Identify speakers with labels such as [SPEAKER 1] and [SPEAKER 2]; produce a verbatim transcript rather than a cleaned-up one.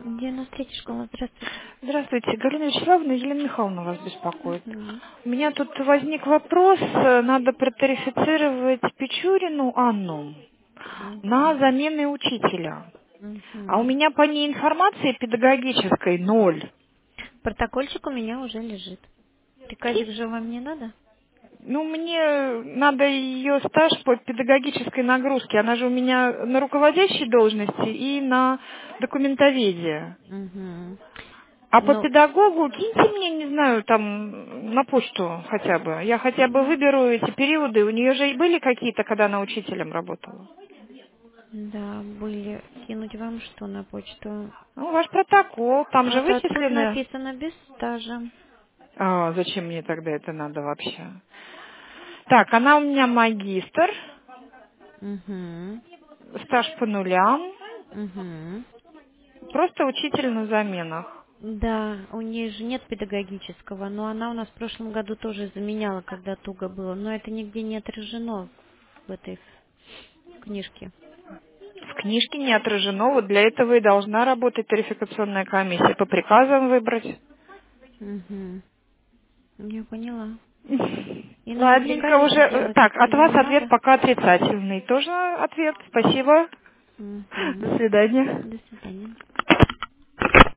[SPEAKER 1] девяносто третья школа, здравствуйте.
[SPEAKER 2] Здравствуйте, Галина Вячеславовна, Елена Михайловна вас беспокоит.
[SPEAKER 1] Угу.
[SPEAKER 2] У меня тут возник вопрос, э, надо протарифицировать Печурину Анну на
[SPEAKER 1] Угу.
[SPEAKER 2] замены учителя. А у
[SPEAKER 1] Угу.
[SPEAKER 2] меня по ней информации педагогической ноль.
[SPEAKER 1] Протокольчик у меня уже лежит. Приказик же вам не надо?
[SPEAKER 2] Ну, мне надо ее стаж по педагогической нагрузке. Она же у меня на руководящей должности и на документоведение.
[SPEAKER 1] Угу.
[SPEAKER 2] А по
[SPEAKER 1] Ну,
[SPEAKER 2] педагогу киньте мне, не знаю, там на почту хотя бы. Я хотя бы выберу эти периоды. У нее же и были какие-то, когда она учителем работала.
[SPEAKER 1] да, были. Кинуть вам что на почту?
[SPEAKER 2] Ну, ваш протокол, там же
[SPEAKER 1] А то тут
[SPEAKER 2] вычислены.
[SPEAKER 1] написано без стажа.
[SPEAKER 2] А, зачем мне тогда это надо вообще? Так, она у меня магистр,
[SPEAKER 1] Угу.
[SPEAKER 2] стаж по нулям,
[SPEAKER 1] Угу.
[SPEAKER 2] просто учитель на заменах.
[SPEAKER 1] Да, у нее же нет педагогического, но она у нас в прошлом году тоже заменяла, когда туго было. Но это нигде не отражено в этой книжке.
[SPEAKER 2] В книжке не отражено, вот для этого и должна работать тарификационная комиссия. По приказам выбрать.
[SPEAKER 1] Угу. Я поняла. И на
[SPEAKER 2] Ладненько,
[SPEAKER 1] облигаешь
[SPEAKER 2] уже. э,
[SPEAKER 1] делать
[SPEAKER 2] Так, от
[SPEAKER 1] или
[SPEAKER 2] вас
[SPEAKER 1] не
[SPEAKER 2] ответ
[SPEAKER 1] надо?
[SPEAKER 2] пока отрицательный. Тоже ответ. Спасибо.
[SPEAKER 1] Угу.
[SPEAKER 2] До свидания.
[SPEAKER 1] До свидания.